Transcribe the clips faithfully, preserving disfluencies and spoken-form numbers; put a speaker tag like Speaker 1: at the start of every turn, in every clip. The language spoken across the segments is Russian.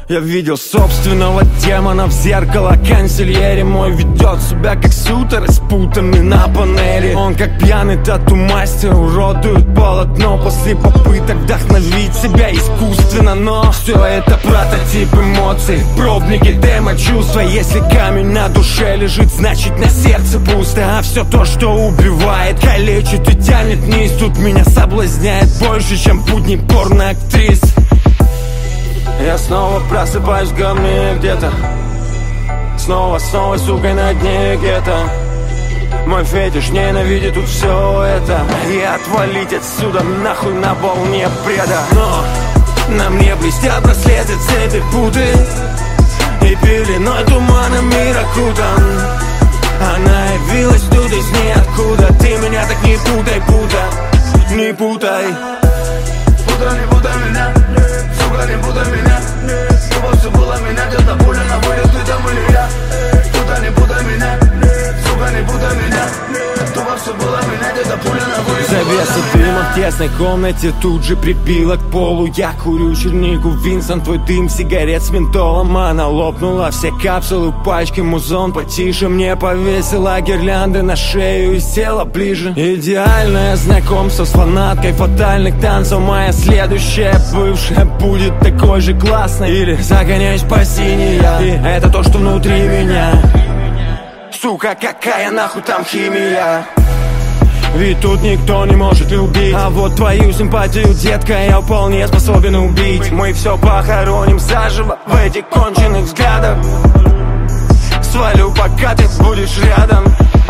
Speaker 1: Я видел собственного демона в зеркало. Канцельери мой ведет себя как сутер, распутанный на панели. Он как пьяный тату-мастер уродует полотно после попыток вдохновить себя искусственно. Но все это прототип эмоций, пробники демо-чувства. Если камень на душе лежит, значит на сердце пусто. А все то, что убивает, калечит и тянет вниз, тут меня соблазняет больше, чем будни порно-актрис. Я снова просыпаюсь в говне где-то, снова с новой сукой на дне гетто. Мой фетиш ненавидит тут все это. И отвалить отсюда нахуй на волне бреда. Но на мне блестят браслеты, цепи, путы, и пеленой тумана мир окутан. Она явилась тут из ниоткуда. Ты меня так не путай, путай, не путай.
Speaker 2: Путай, не путай меня, сука, не путай меня. Чтобы все было меня, где-то пуля на вылет, ты там или я. Путай, не путай меня, сука, не путай меня. Чтобы все было меня, где-то пуля на вылет.
Speaker 1: Завеса дыма в тесной комнате тут же прибила к полу. Я курю чернику, Винсент, твой дым сигарет с ментолом. Она лопнула все капсулы, пачки музон потише. Мне повесила гирлянды на шею и села ближе. Идеальное знакомство с фанаткой фатальных танцев. Моя следующая бывшая будет такой же классной. Или загоняюсь по синей я, и это то, что внутри меня. Сука, какая нахуй там химия? Ведь тут никто не может любить. А вот твою симпатию, детка, я вполне способен убить. Мы все похороним заживо в этих конченых взглядах. Свалю, пока ты будешь рядом.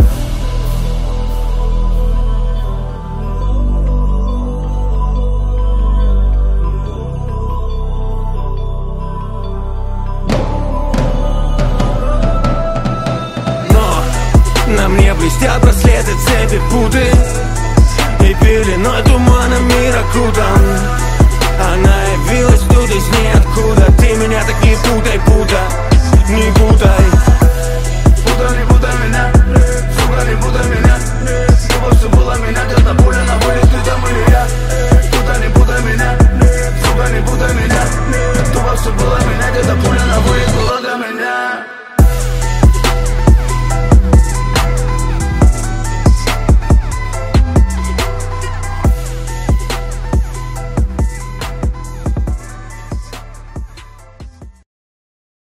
Speaker 1: На мне блестят браслеты, цепи, путы, и пеленой тумана мир окутан. Она явилась тут из ниоткуда. Ты меня так не путай, путай, не путай.